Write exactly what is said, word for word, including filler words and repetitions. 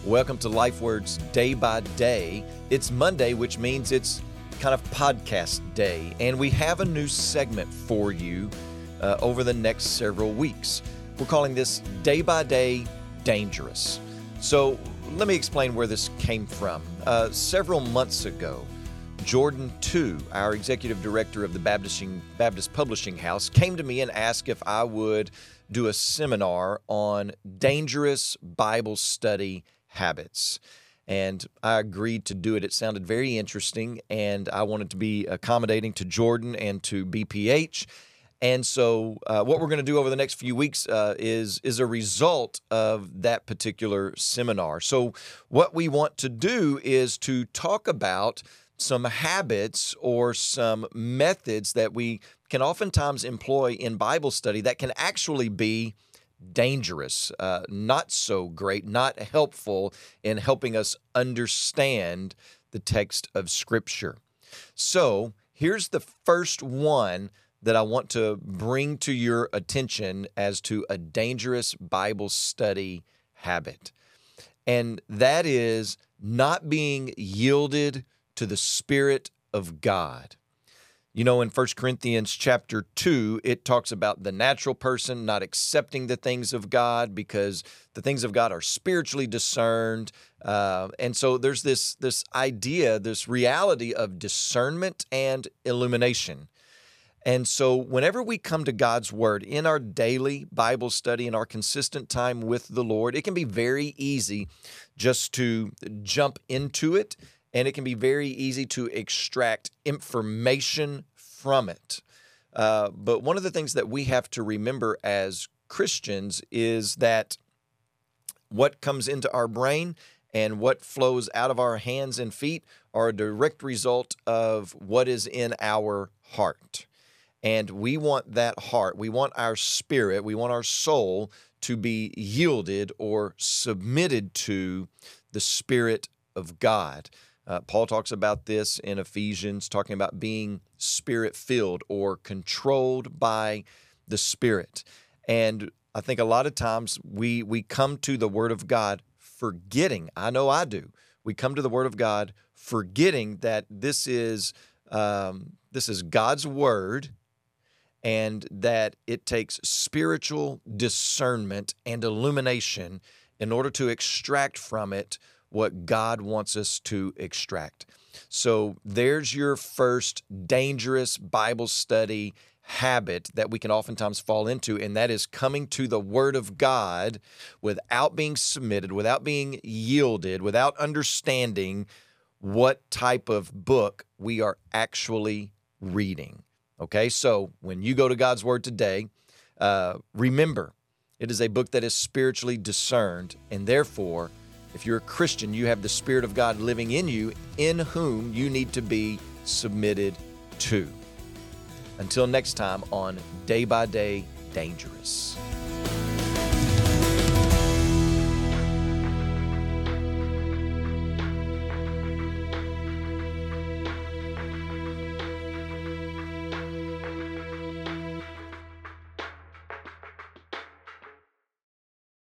Welcome to LifeWords Day by Day. It's Monday, which means it's kind of podcast day, and we have a new segment for you uh, over the next several weeks. We're calling this Day by Day Dangerous. So let me explain where this came from. Uh, several months ago, Jordan Tu, our executive director of the Baptist, Baptist Publishing House, came to me and asked if I would do a seminar on dangerous Bible study habits. And I agreed to do it. It sounded very interesting, and I wanted to be accommodating to Jordan and to B P H. And so uh, what we're going to do over the next few weeks uh, is, is a result of that particular seminar. So what we want to do is to talk about some habits or some methods that we can oftentimes employ in Bible study that can actually be dangerous, uh, not so great, not helpful in helping us understand the text of Scripture. So here's the first one that I want to bring to your attention as to a dangerous Bible study habit. And that is not being yielded to the Spirit of God. You know, in First Corinthians chapter two, it talks about the natural person not accepting the things of God because the things of God are spiritually discerned. Uh, and so there's this, this idea, this reality of discernment and illumination. And so whenever we come to God's Word in our daily Bible study, in our consistent time with the Lord, it can be very easy just to jump into it. And it can be very easy to extract information from it. Uh, but one of the things that we have to remember as Christians is that what comes into our brain and what flows out of our hands and feet are a direct result of what is in our heart. And we want that heart, we want our spirit, we want our soul to be yielded or submitted to the Spirit of God. Uh, Paul talks about this in Ephesians, talking about being Spirit-filled or controlled by the Spirit. And I think a lot of times we we come to the Word of God forgetting, I know I do, we come to the Word of God forgetting that this is um, this is God's Word and that it takes spiritual discernment and illumination in order to extract from it what God wants us to extract. So there's your first dangerous Bible study habit that we can oftentimes fall into, and that is coming to the Word of God without being submitted, without being yielded, without understanding what type of book we are actually reading. Okay, so when you go to God's Word today, uh, remember, it is a book that is spiritually discerned, and therefore, if you're a Christian, you have the Spirit of God living in you, in whom you need to be submitted to. Until next time on Day by Day Dangerous.